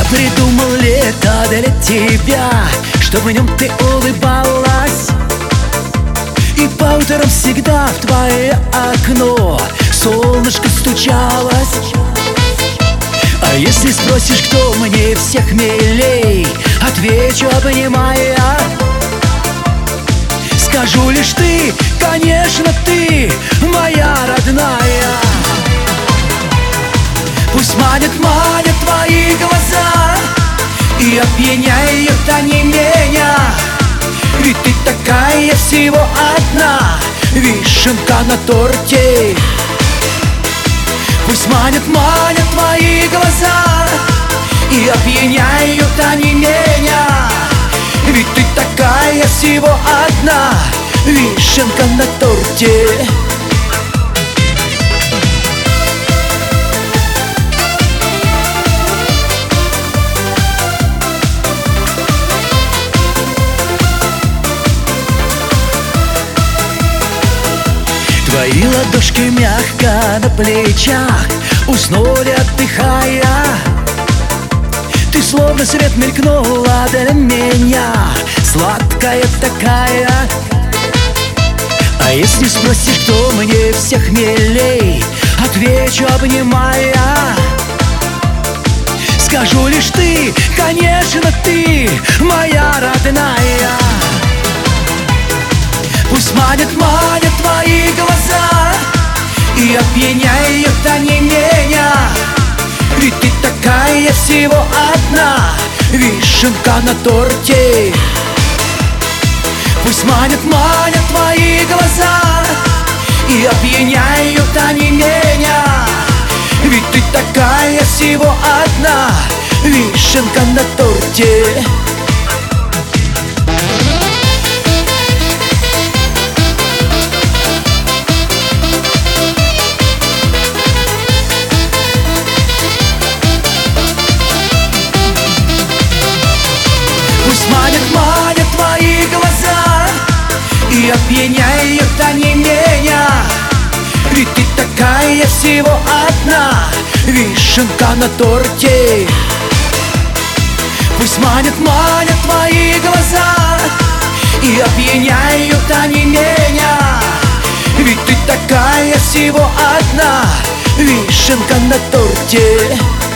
Я придумал лето для тебя, чтоб в нем ты улыбалась. И по утрам всегда в твое окно солнышко стучалось. А если спросишь, кто мне всех милей, отвечу, обнимая. Скажу лишь ты, конечно, ты моя родная. Пусть манят твои глаза и опьяняют они меня. Ведь ты такая всего одна вишенка на торте. Пусть манят твои глаза и опьяняют они меня. Ведь ты такая всего одна вишенка на торте. Твои ладошки мягко на плечах уснули, отдыхая. Ты словно свет мелькнула для меня, сладкая такая. А если спросишь, кто мне всех милей, отвечу, обнимая. Скажу лишь ты, конечно, ты моя родная. Пусть манят твои глаза и опьяняют они меня. Ведь ты такая всего одна вишенка на торте. Пусть манят твои глаза и опьяняют они меня. Ведь ты такая всего одна вишенка на торте. Пусть манят твои глаза и опьяняют они меня. Ведь ты такая всего одна вишенка на торте. Пусть манят твои глаза и опьяняют они меня. Ведь ты такая всего одна вишенка на торте.